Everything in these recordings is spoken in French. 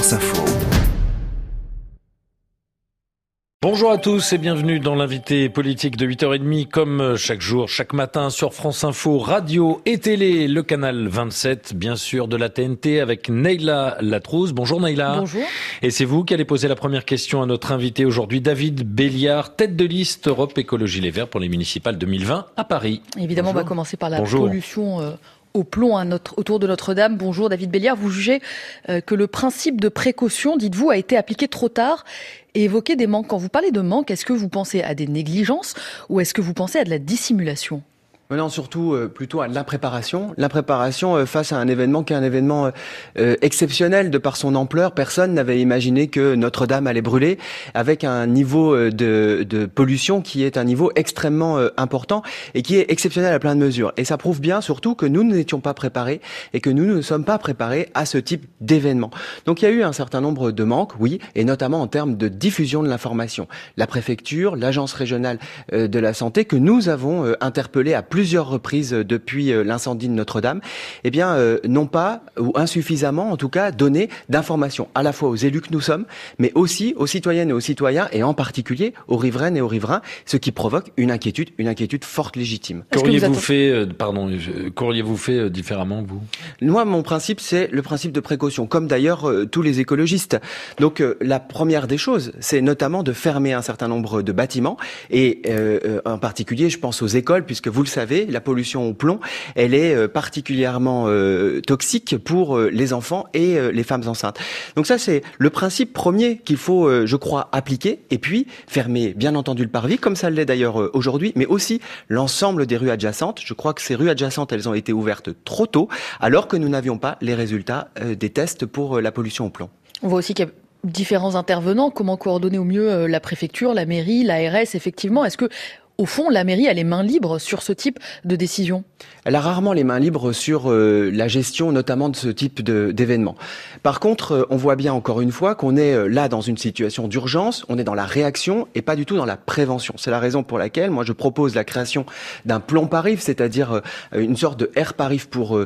France Info. Bonjour à tous et bienvenue dans l'invité politique de 8h30 comme chaque jour, chaque matin sur France Info, radio et télé, le canal 27, bien sûr de la TNT avec Neila Latrousse. Bonjour Neila. Bonjour. Et c'est vous qui allez poser la première question à notre invité aujourd'hui, David Béliard, tête de liste Europe Écologie Les Verts pour les municipales 2020 à Paris. Évidemment, Bonjour. on va commencer par la Bonjour. pollution au plomb autour de Notre-Dame. Bonjour David Béliard, vous jugez que le principe de précaution, dites-vous, a été appliqué trop tard et évoqué des manques. Quand vous parlez de manques, est-ce que vous pensez à des négligences ou est-ce que vous pensez à de la dissimulation ? Non, surtout plutôt à l'impréparation. L'impréparation face à un événement qui est un événement exceptionnel de par son ampleur. Personne n'avait imaginé que Notre-Dame allait brûler avec un niveau de pollution qui est un niveau extrêmement important et qui est exceptionnel à plein de mesures. Et ça prouve bien surtout que nous n'étions pas préparés et que nous ne sommes pas préparés à ce type d'événement. Donc il y a eu un certain nombre de manques, oui, et notamment en termes de diffusion de l'information. La préfecture, l'agence régionale de la santé que nous avons interpellé à plusieurs reprises depuis l'incendie de Notre-Dame, n'ont pas, ou insuffisamment en tout cas, donné d'informations à la fois aux élus que nous sommes, mais aussi aux citoyennes et aux citoyens, et en particulier aux riveraines et aux riverains, ce qui provoque une inquiétude forte, légitime. Qu'auriez-vous fait différemment, vous ? Moi, mon principe, c'est le principe de précaution, comme d'ailleurs tous les écologistes. Donc, la première des choses, c'est notamment de fermer un certain nombre de bâtiments, et en particulier, je pense aux écoles, puisque vous le savez, la pollution au plomb, elle est particulièrement toxique pour les enfants et les femmes enceintes. Donc ça, c'est le principe premier qu'il faut, je crois, appliquer, et puis fermer, bien entendu, le parvis, comme ça l'est d'ailleurs aujourd'hui, mais aussi l'ensemble des rues adjacentes. Je crois que ces rues adjacentes, elles ont été ouvertes trop tôt, alors que nous n'avions pas les résultats des tests pour la pollution au plomb. On voit aussi qu'il y a différents intervenants. Comment coordonner au mieux la préfecture, la mairie, l'ARS, effectivement ? Est-ce que au fond, la mairie a les mains libres sur ce type de décision ? Elle a rarement les mains libres sur la gestion notamment de ce type d'événement. Par contre, on voit bien encore une fois qu'on est là dans une situation d'urgence, on est dans la réaction et pas du tout dans la prévention. C'est la raison pour laquelle moi je propose la création d'un plan Parif, c'est-à-dire une sorte de air Parif pour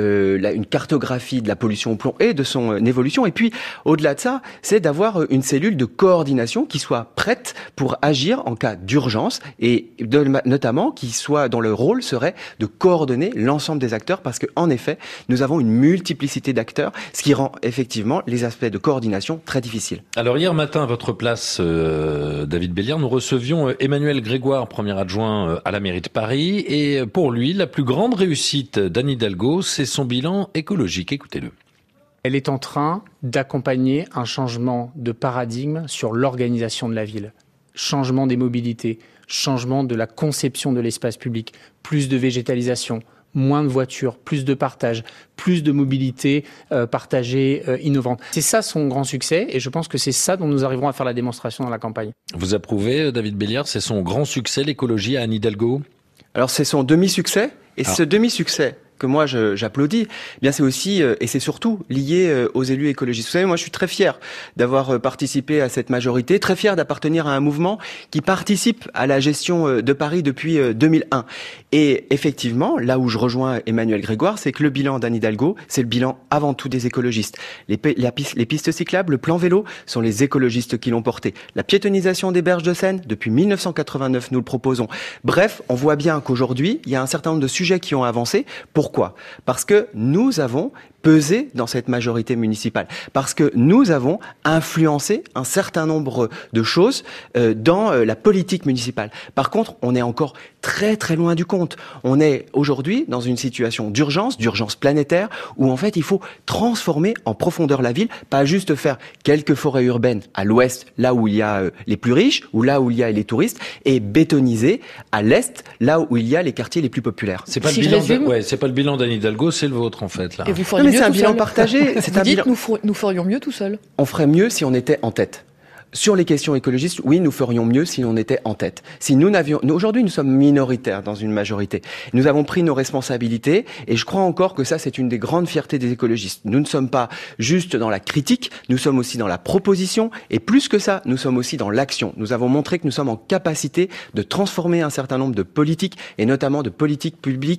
une cartographie de la pollution au plomb et de son évolution. Et puis, au-delà de ça, c'est d'avoir une cellule de coordination qui soit prête pour agir en cas d'urgence et notamment dont le rôle serait de coordonner l'ensemble des acteurs parce qu'en effet, nous avons une multiplicité d'acteurs, ce qui rend effectivement les aspects de coordination très difficiles. Alors hier matin, à votre place, David Béliard, nous recevions Emmanuel Grégoire, premier adjoint à la mairie de Paris. Et pour lui, la plus grande réussite d'Anne Hidalgo, c'est son bilan écologique. Écoutez-le. Elle est en train d'accompagner un changement de paradigme sur l'organisation de la ville. Changement des mobilités, changement de la conception de l'espace public, plus de végétalisation, moins de voitures, plus de partage, plus de mobilité partagée innovante. C'est ça son grand succès et je pense que c'est ça dont nous arriverons à faire la démonstration dans la campagne. Vous approuvez, David Béliard, c'est son grand succès, l'écologie à Anne Hidalgo ? Alors c'est son demi-succès et ce demi-succès que moi j'applaudis, eh bien c'est aussi et c'est surtout lié aux élus écologistes. Vous savez, moi je suis très fier d'avoir participé à cette majorité, très fier d'appartenir à un mouvement qui participe à la gestion de Paris depuis 2001. Et effectivement, là où je rejoins Emmanuel Grégoire, c'est que le bilan d'Anne Hidalgo, c'est le bilan avant tout des écologistes. Les pistes cyclables, le plan vélo, sont les écologistes qui l'ont porté. La piétonisation des berges de Seine, depuis 1989, nous le proposons. Bref, on voit bien qu'aujourd'hui, il y a un certain nombre de sujets qui ont avancé. Pourquoi ? Parce que nous avons pesé dans cette majorité municipale, parce que nous avons influencé un certain nombre de choses dans la politique municipale. Par contre, on est encore très très loin du compte. On est aujourd'hui dans une situation d'urgence planétaire, où en fait il faut transformer en profondeur la ville, pas juste faire quelques forêts urbaines à l'ouest, là où il y a les plus riches, ou là où il y a les touristes, et bétoniser à l'est, là où il y a les quartiers les plus populaires. C'est pas c'est pas le bilan d'Anne Hidalgo, c'est le vôtre en fait là. Et vous feriez mieux c'est un tout bilan seul. partagé. Vous dites nous ferions mieux tout seul. On ferait mieux si on était en tête. Sur les questions écologistes, oui, nous ferions mieux si on était en tête. Si nous n'avions, aujourd'hui, nous sommes minoritaires dans une majorité. Nous avons pris nos responsabilités et je crois encore que ça, c'est une des grandes fiertés des écologistes. Nous ne sommes pas juste dans la critique, nous sommes aussi dans la proposition et plus que ça, nous sommes aussi dans l'action. Nous avons montré que nous sommes en capacité de transformer un certain nombre de politiques et notamment de politiques publiques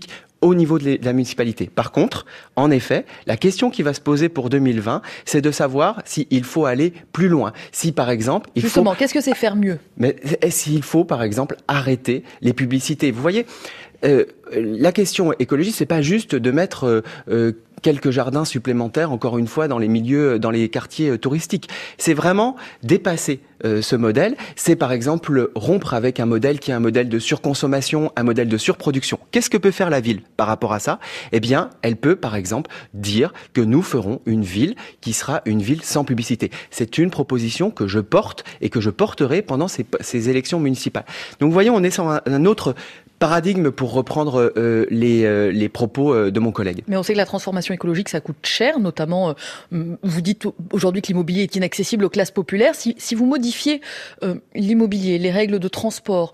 au niveau de la municipalité. Par contre, en effet, la question qui va se poser pour 2020, c'est de savoir s'il faut aller plus loin. Si, par exemple, Justement, qu'est-ce que c'est faire mieux? Mais s'il faut, par exemple, arrêter les publicités. Vous voyez, la question écologique, c'est pas juste de mettre quelques jardins supplémentaires, encore une fois, dans les milieux, dans les quartiers touristiques. C'est vraiment dépasser ce modèle. C'est par exemple rompre avec un modèle qui est un modèle de surconsommation, un modèle de surproduction. Qu'est-ce que peut faire la ville par rapport à ça? Eh bien, elle peut, par exemple, dire que nous ferons une ville qui sera une ville sans publicité. C'est une proposition que je porte et que je porterai pendant ces élections municipales. Donc, voyons, on est sur un autre paradigme pour reprendre les propos de mon collègue. Mais on sait que la transformation écologique, ça coûte cher, notamment, vous dites aujourd'hui que l'immobilier est inaccessible aux classes populaires. Si vous modifiez l'immobilier, les règles de transport,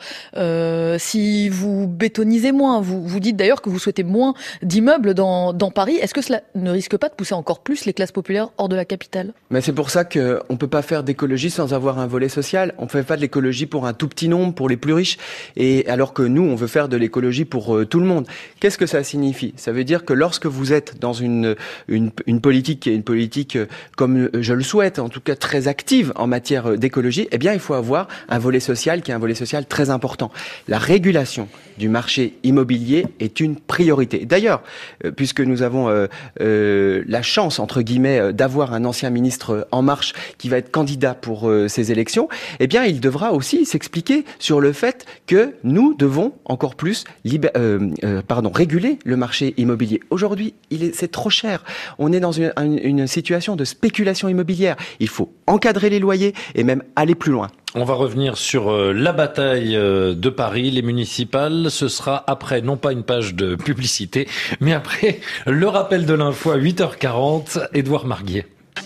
si vous bétonisez moins, vous dites d'ailleurs que vous souhaitez moins d'immeubles dans Paris, est-ce que cela ne risque pas de pousser encore plus les classes populaires hors de la capitale? Mais c'est pour ça qu'on ne peut pas faire d'écologie sans avoir un volet social. On ne fait pas de l'écologie pour un tout petit nombre, pour les plus riches, et alors que nous, on veut faire de l'écologie pour tout le monde. Qu'est-ce que ça signifie? Ça veut dire que lorsque vous êtes dans une politique qui est une politique, comme je le souhaite, en tout cas très active en matière d'écologie, eh bien il faut avoir un volet social qui est un volet social très important. La régulation du marché immobilier est une priorité. D'ailleurs, puisque nous avons la chance, entre guillemets, d'avoir un ancien ministre En Marche qui va être candidat pour ces élections, eh bien il devra aussi s'expliquer sur le fait que nous devons encore plus réguler le marché immobilier. Aujourd'hui, c'est trop cher. On est dans une situation de spéculation immobilière. Il faut encadrer les loyers et même aller plus loin. On va revenir sur la bataille de Paris, les municipales. Ce sera après, non pas une page de publicité, mais après le rappel de l'info à 8h40. Édouard Marguier.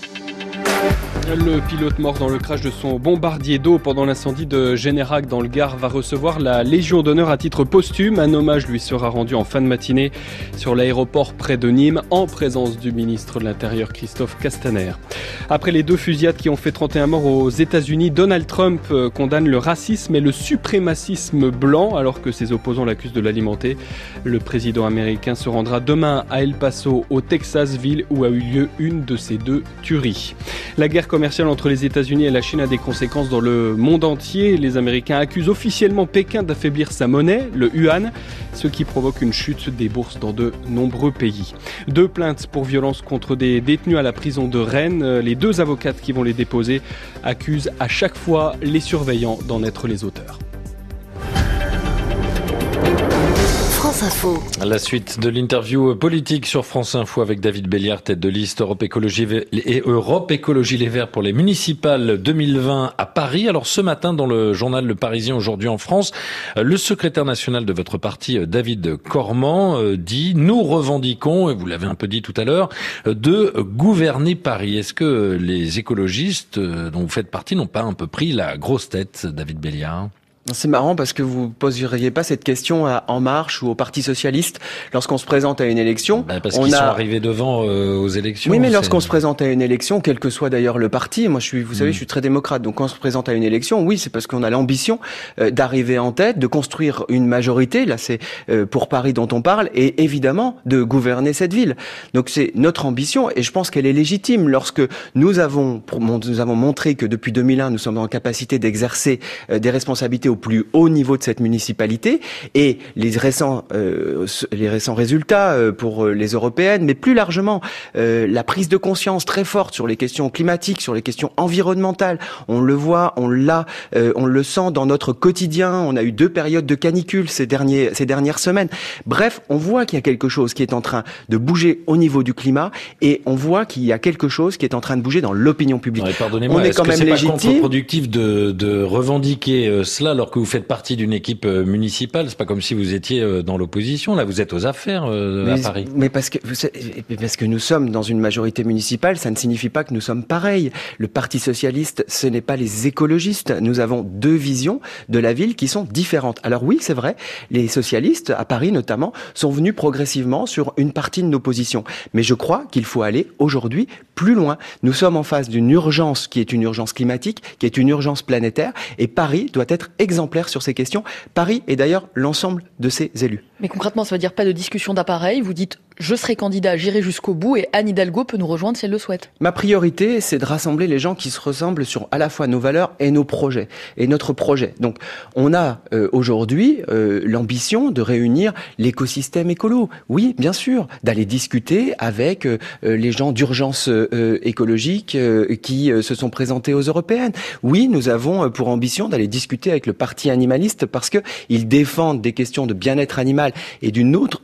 Le pilote mort dans le crash de son bombardier d'eau pendant l'incendie de Générac dans le Gard va recevoir la Légion d'honneur à titre posthume. Un hommage lui sera rendu en fin de matinée sur l'aéroport près de Nîmes en présence du ministre de l'Intérieur Christophe Castaner. Après les 2 fusillades qui ont fait 31 morts aux États-Unis, Donald Trump condamne le racisme et le suprémacisme blanc alors que ses opposants l'accusent de l'alimenter. Le président américain se rendra demain à El Paso au Texas, ville où a eu lieu une de ces 2 tueries. La guerre commerciale entre les États-Unis et la Chine a des conséquences dans le monde entier. Les Américains accusent officiellement Pékin d'affaiblir sa monnaie, le yuan, ce qui provoque une chute des bourses dans de nombreux pays. 2 plaintes pour violence contre des détenus à la prison de Rennes. Les 2 avocates qui vont les déposer accusent à chaque fois les surveillants d'en être les auteurs. France Info. La suite de l'interview politique sur France Info avec David Béliard, tête de liste Europe Écologie Les Verts pour les municipales 2020 à Paris. Alors ce matin, dans le journal Le Parisien aujourd'hui en France, le secrétaire national de votre parti, David Cormand, dit « Nous revendiquons, et vous l'avez un peu dit tout à l'heure, de gouverner Paris ». Est-ce que les écologistes dont vous faites partie n'ont pas un peu pris la grosse tête, David Béliard ? C'est marrant parce que vous poseriez pas cette question à En Marche ou au Parti Socialiste lorsqu'on se présente à une élection. Parce qu'ils sont arrivés devant aux élections. Oui, mais lorsqu'on se présente à une élection, quel que soit d'ailleurs le parti, moi vous savez, je suis très démocrate, donc quand on se présente à une élection, oui, c'est parce qu'on a l'ambition d'arriver en tête, de construire une majorité. Là, c'est pour Paris dont on parle, et évidemment de gouverner cette ville. Donc c'est notre ambition, et je pense qu'elle est légitime. Lorsque nous avons montré que depuis 2001, nous sommes en capacité d'exercer des responsabilités au plus haut niveau de cette municipalité, et les récents résultats pour les européennes, mais plus largement la prise de conscience très forte sur les questions climatiques, sur les questions environnementales. On le voit, on le sent dans notre quotidien. On a eu 2 périodes de canicule ces dernières semaines. Bref, on voit qu'il y a quelque chose qui est en train de bouger au niveau du climat, et on voit qu'il y a quelque chose qui est en train de bouger dans l'opinion publique. Ouais, pardonnez-moi, est-ce que c'est pas contre-productif de revendiquer cela alors que vous faites partie d'une équipe municipale? C'est pas comme si vous étiez dans l'opposition. Là, vous êtes aux affaires à Paris. Mais parce que nous sommes dans une majorité municipale, ça ne signifie pas que nous sommes pareils. Le Parti socialiste, ce n'est pas les écologistes. Nous avons 2 visions de la ville qui sont différentes. Alors oui, c'est vrai, les socialistes, à Paris notamment, sont venus progressivement sur une partie de nos positions. Mais je crois qu'il faut aller aujourd'hui plus loin. Nous sommes en face d'une urgence qui est une urgence climatique, qui est une urgence planétaire, et Paris doit être exemplaire sur ces questions. Paris et d'ailleurs l'ensemble de ses élus. Mais concrètement, ça veut dire pas de discussion d'appareil. Vous dites je serai candidat, j'irai jusqu'au bout et Anne Hidalgo peut nous rejoindre si elle le souhaite. Ma priorité, c'est de rassembler les gens qui se ressemblent sur à la fois nos valeurs et nos projets, et notre projet. Donc, on a aujourd'hui l'ambition de réunir l'écosystème écolo. Oui, bien sûr, d'aller discuter avec les gens d'urgence écologique qui se sont présentés aux européennes. Oui, nous avons pour ambition d'aller discuter avec le parti animaliste parce que ils défendent des questions de bien-être animal et d'une autre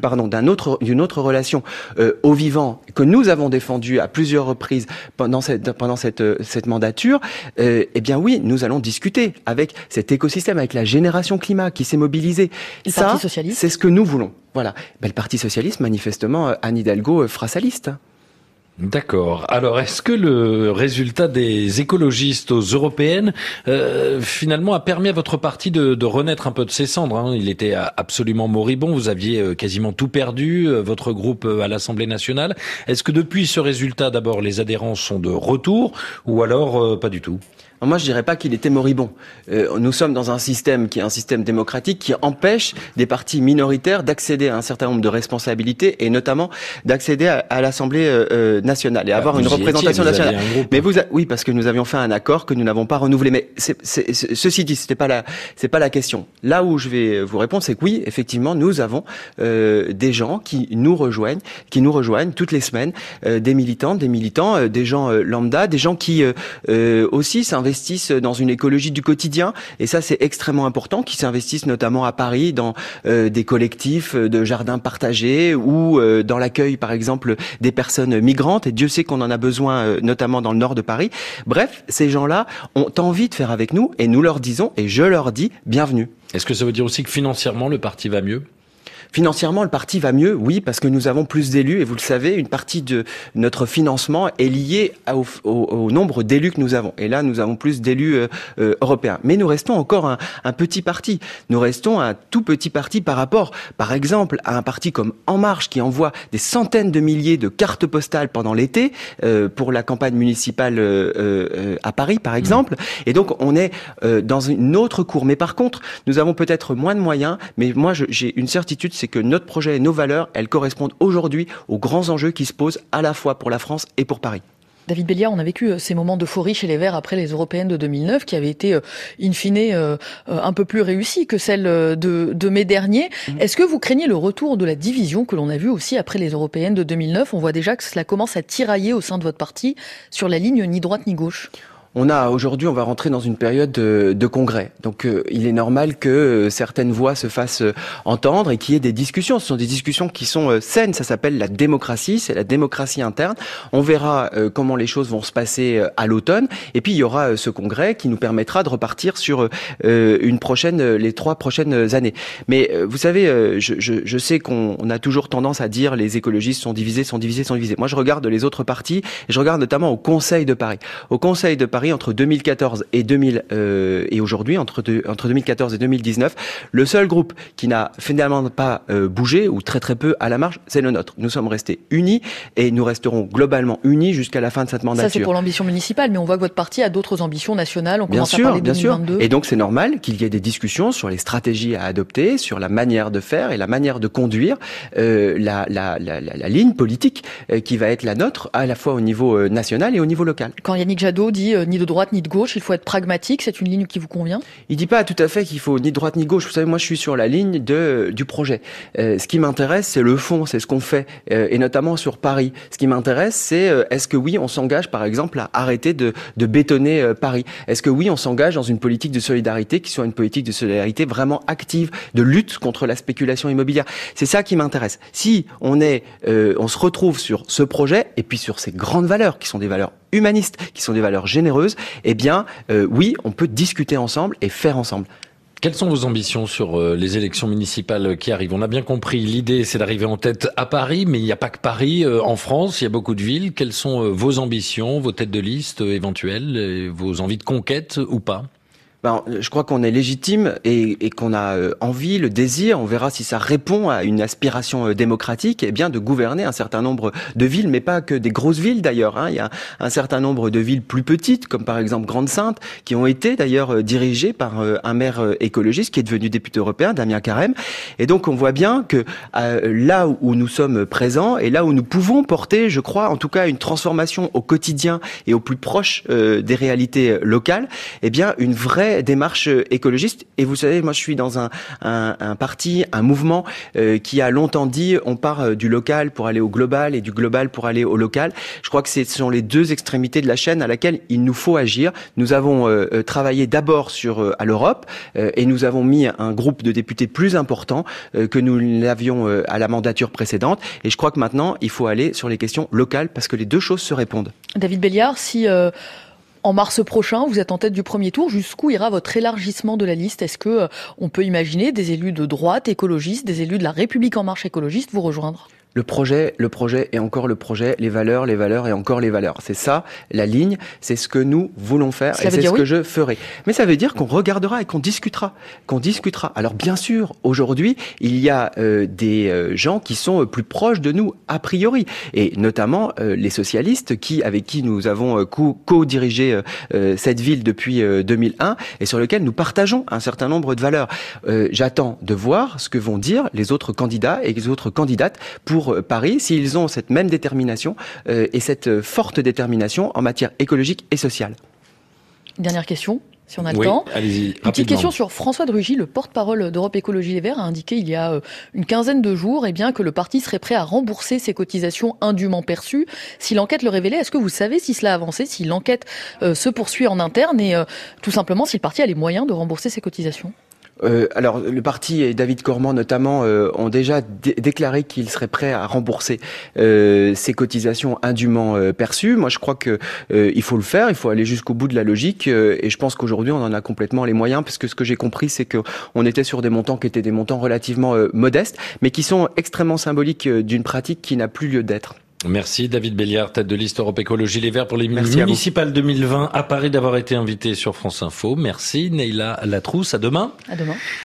d'une autre relation au vivant que nous avons défendu à plusieurs reprises pendant cette mandature. Eh bien oui, nous allons discuter avec cet écosystème, avec la génération climat qui s'est mobilisée. Parti socialiste. C'est ce que nous voulons. Voilà. Le Parti socialiste, manifestement, Anne Hidalgo fera sa liste. D'accord. Alors, est-ce que le résultat des écologistes aux européennes, finalement, a permis à votre parti de renaître un peu de ses cendres, hein? Il était absolument moribond. Vous aviez quasiment tout perdu, votre groupe à l'Assemblée nationale. Est-ce que depuis ce résultat, d'abord, les adhérents sont de retour ou alors pas du tout? Moi, je dirais pas qu'il était moribond. Nous sommes dans un système qui est un système démocratique qui empêche des partis minoritaires d'accéder à un certain nombre de responsabilités et notamment d'accéder à l'Assemblée nationale et avoir une représentation nationale. Mais oui, parce que nous avions fait un accord que nous n'avons pas renouvelé. Mais ceci dit, c'est pas la question. Là où je vais vous répondre, c'est que oui, effectivement, nous avons des gens qui nous rejoignent toutes les semaines, des militants, des gens lambda, des gens qui aussi s'investissent dans une écologie du quotidien, et ça c'est extrêmement important, qui s'investissent notamment à Paris dans des collectifs de jardins partagés ou dans l'accueil par exemple des personnes migrantes, et Dieu sait qu'on en a besoin notamment dans le nord de Paris. Bref, ces gens-là ont envie de faire avec nous et nous leur disons, et je leur dis, bienvenue. Est-ce que ça veut dire aussi que financièrement le parti va mieux ? Financièrement, le parti va mieux, oui, parce que nous avons plus d'élus, et vous le savez, une partie de notre financement est liée au nombre d'élus que nous avons. Et là, nous avons plus d'élus européens. Mais nous restons encore un petit parti. Nous restons un tout petit parti par rapport, par exemple, à un parti comme En Marche, qui envoie des centaines de milliers de cartes postales pendant l'été, pour la campagne municipale à Paris, par exemple. Et donc, on est dans une autre cour. Mais par contre, nous avons peut-être moins de moyens, mais moi, j'ai une certitude, c'est que notre projet et nos valeurs, elles correspondent aujourd'hui aux grands enjeux qui se posent à la fois pour la France et pour Paris. David Belliard, on a vécu ces moments d'euphorie chez les Verts après les européennes de 2009 qui avaient été, in fine, un peu plus réussies que celles de mai dernier. Est-ce que vous craignez le retour de la division que l'on a vu aussi après les européennes de 2009 ? On voit déjà que cela commence à tirailler au sein de votre parti sur la ligne ni droite ni gauche. Aujourd'hui, on va rentrer dans une période de congrès. Donc, il est normal que certaines voix se fassent entendre et qu'il y ait des discussions. Ce sont des discussions qui sont saines. Ça s'appelle la démocratie. C'est la démocratie interne. On verra comment les choses vont se passer à l'automne. Et puis, il y aura ce congrès qui nous permettra de repartir sur les 3 prochaines années. Mais vous savez, je sais qu'on a toujours tendance à dire les écologistes sont divisés. Moi, je regarde les autres partis et je regarde notamment au Conseil de Paris. Au Conseil de Paris, entre 2014 et aujourd'hui, entre 2014 et 2019, le seul groupe qui n'a finalement pas bougé, ou très très peu à la marge, c'est le nôtre. Nous sommes restés unis et nous resterons globalement unis jusqu'à la fin de cette mandature. Ça, c'est pour l'ambition municipale, mais on voit que votre parti a d'autres ambitions nationales. On commence à parler de 2022. Sûr. Et donc, c'est normal qu'il y ait des discussions sur les stratégies à adopter, sur la manière de faire et la manière de conduire la ligne politique qui va être la nôtre, à la fois au niveau national et au niveau local. Quand Yannick Jadot dit ni de droite ni de gauche, il faut être pragmatique, c'est une ligne qui vous convient ? Il dit pas tout à fait qu'il faut ni de droite ni de gauche. Vous savez, moi je suis sur la ligne du projet. Ce qui m'intéresse, c'est le fond, c'est ce qu'on fait, et notamment sur Paris. Ce qui m'intéresse, c'est est-ce que oui, on s'engage par exemple à arrêter de bétonner Paris ? Est-ce que oui, on s'engage dans une politique de solidarité qui soit une politique de solidarité vraiment active, de lutte contre la spéculation immobilière ? C'est ça qui m'intéresse. Si on se retrouve sur ce projet et puis sur ces grandes valeurs qui sont des valeurs humanistes, qui sont des valeurs généreuses, eh bien, oui, on peut discuter ensemble et faire ensemble. Quelles sont vos ambitions sur les élections municipales qui arrivent ? On a bien compris, l'idée c'est d'arriver en tête à Paris, mais il n'y a pas que Paris. En France, il y a beaucoup de villes. Quelles sont vos ambitions, vos têtes de liste éventuelles, vos envies de conquête ou pas ? Je crois qu'on est légitime et qu'on a envie, le désir, on verra si ça répond à une aspiration démocratique, de gouverner un certain nombre de villes, mais pas que des grosses villes d'ailleurs. Il y a un certain nombre de villes plus petites, comme par exemple Grande-Synthe, qui ont été d'ailleurs dirigées par un maire écologiste qui est devenu député européen, Damien Carême. Et donc on voit bien que là où nous sommes présents et là où nous pouvons porter, je crois, en tout cas une transformation au quotidien et au plus proche des réalités locales, une vraie démarche écologiste. Et vous savez, moi je suis dans un parti, un mouvement qui a longtemps dit on part du local pour aller au global et du global pour aller au local. Je crois que ce sont les deux extrémités de la chaîne à laquelle il nous faut agir. Nous avons travaillé d'abord à l'Europe et nous avons mis un groupe de députés plus important que nous l'avions à la mandature précédente. Et je crois que maintenant il faut aller sur les questions locales parce que les deux choses se répondent. David Belliard, si en mars prochain, vous êtes en tête du premier tour. Jusqu'où ira votre élargissement de la liste ? Est-ce que on peut imaginer des élus de droite écologistes, des élus de la République en marche écologiste vous rejoindre ? Le projet et encore le projet, les valeurs et encore les valeurs. C'est ça, la ligne, c'est ce que nous voulons faire et c'est ce que je ferai. Mais ça veut dire qu'on regardera et qu'on discutera. Alors bien sûr, aujourd'hui, il y a des gens qui sont plus proches de nous, a priori. Et notamment les socialistes avec qui nous avons co-dirigé cette ville depuis 2001 et sur lequel nous partageons un certain nombre de valeurs. J'attends de voir ce que vont dire les autres candidats et les autres candidates pour Paris, s'ils ont cette même détermination et cette forte détermination en matière écologique et sociale. Dernière question, si on a le temps. Allez-y, une petite question sur François de Rugy, le porte-parole d'Europe Écologie Les Verts, a indiqué il y a une quinzaine de jours que le parti serait prêt à rembourser ses cotisations indûment perçues. Si l'enquête le révélait, est-ce que vous savez si cela a avancé, si l'enquête se poursuit en interne et tout simplement si le parti a les moyens de rembourser ses cotisations ? Alors, le parti et David Cormand notamment ont déjà déclaré qu'ils seraient prêts à rembourser ces cotisations indûment perçues. Moi, je crois que il faut le faire, il faut aller jusqu'au bout de la logique et je pense qu'aujourd'hui, on en a complètement les moyens parce que ce que j'ai compris, c'est qu'on était sur des montants qui étaient des montants relativement modestes, mais qui sont extrêmement symboliques d'une pratique qui n'a plus lieu d'être. Merci David Belliard, tête de liste Europe Écologie Les Verts pour les municipales 2020 à Paris, d'avoir été invité sur France Info. Merci Neila Latrousse, à demain. À demain.